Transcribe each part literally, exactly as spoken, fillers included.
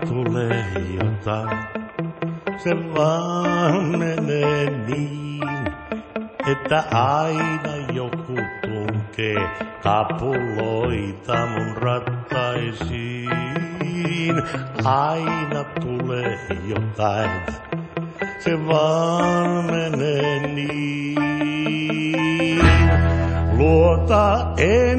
tulee jotain, se vaan menee niin, että aina joku tunkee kapuloita mun rattaisiin. Aina tulee jotain, se vaan menee niin. Luota en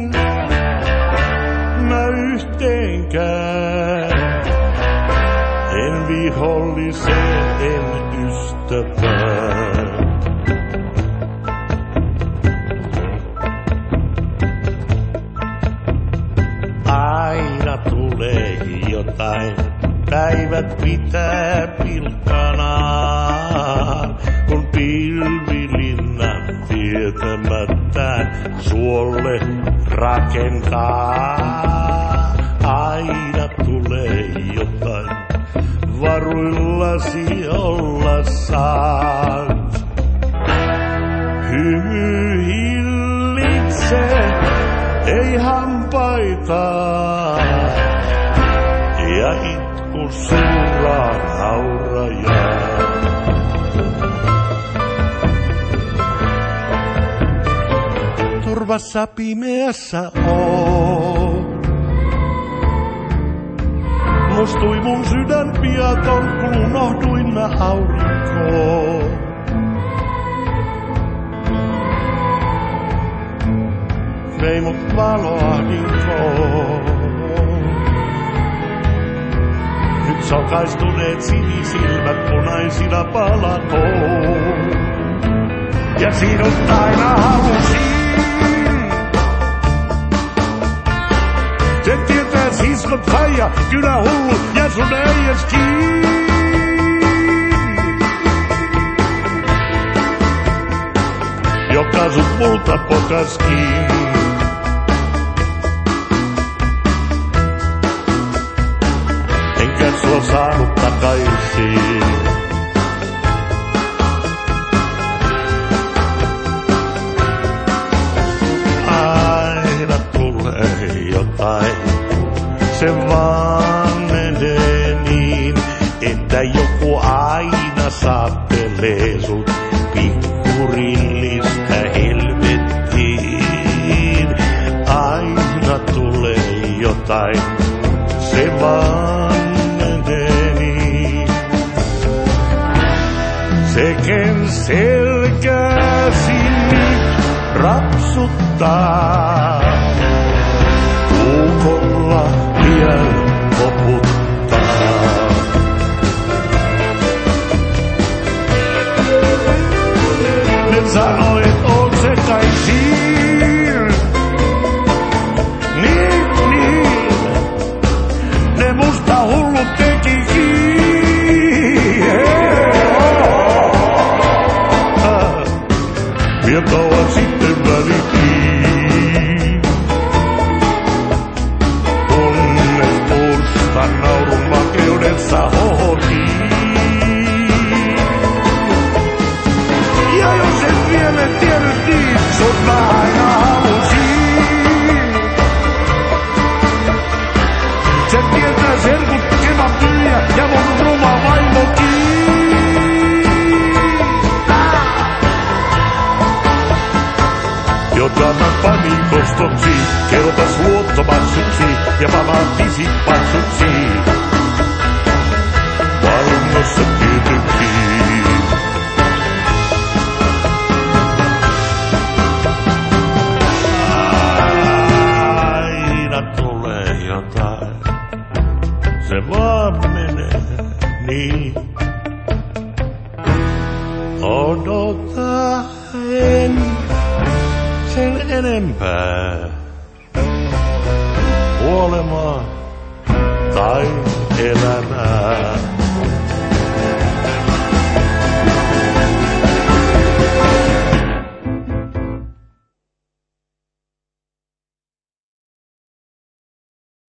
mä yhteenkään, en viholliseen, en ystävään. Aina tulee jotain, päivät pitää pilkkanaan, kun pilvilinnan tietämättään suolle rakentaa. Aina tulee jotain, varuillasi olla saat. Hymy hillitse, ei hampaita, ja itku suuraa naurajaa. Turvassa pimeässä oon, mustui mun sydän piaton, kun unohduin mä aurinkoon. Vei mut valoahdinkoon. Nyt sokaistuneet sinisilmät punaisina palakoon. Ja sinut aina halusin. Sen tietää siskot faija, kylä hullu ja sun äijäs kiinni. Joka sut multa pokas kiinni. Enkä sua saanut takaisin. Aina tulee jotain, se vaan menee niin, että joku aina saattelee sut pikkurillistä helvettiin. Aina tulee jotain, se vaan menee niin. Se ken selkäsi nyt rapsuttaa, kuukolla vielä koputtaa. Ne sanoi, et oot se kai siin. Niin, niin, ne musta hullut tekikin. Vielä kauan sitten välitin, kunnes mustan naurun makeudessa hohotin. Ja jos et vielä tiennyt niin, sut mä aina halusin. Sen tietää serkut kevan tyhjä ja mun ruma vaimokin. Jota mä panin kostoksi, kelpas luottomaksuksi ja mä vaatisin paksuksi. Vahingossa tietenkin. Aina tulee jotain, se vaan menee niin. Odota en sen enempää kuolemaa tai elämää.